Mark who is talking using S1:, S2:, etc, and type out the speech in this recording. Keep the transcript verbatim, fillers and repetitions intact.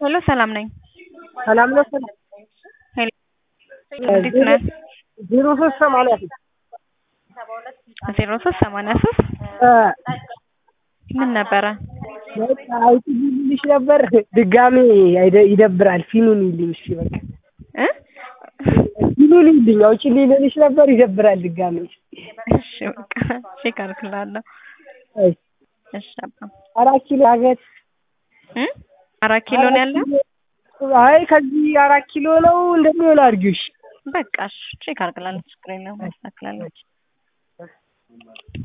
S1: ሄሎ ሰላም ነኝ።
S2: ሰላም ነው ሰላም
S1: ሄሎ እንዴት ነህ?
S2: ዜሮ ሶስት ሰማንያ ሶስት
S1: ዜሮ ሶስት ሰማንያ ሶስት
S2: እ
S1: ምን ነበረ?
S2: በቃ አይጥልልሽ ነበር ድጋሜ ይደብራል። ፊኑን ይልኝ እሺ በቃ
S1: እ
S2: ፊኑን ይልኝ አውጪልኝ ልልሽ ነበር ይደብራል ድጋሜ።
S1: እሺ በቃ ቼክ አድርግልሃለሁ።
S2: እሺ
S1: እሺ አባ
S2: አራት ኪሎ አገት
S1: እ አራት ኪሎ ነው ያለው?
S2: አይ ከዚህ አራት ኪሎ ነው እንደሚሆን አድርጊው እሺ።
S1: በቃ እሺ ቼክ አድርግልሃለሁ ችግር የለውም አስተካክላለሁ።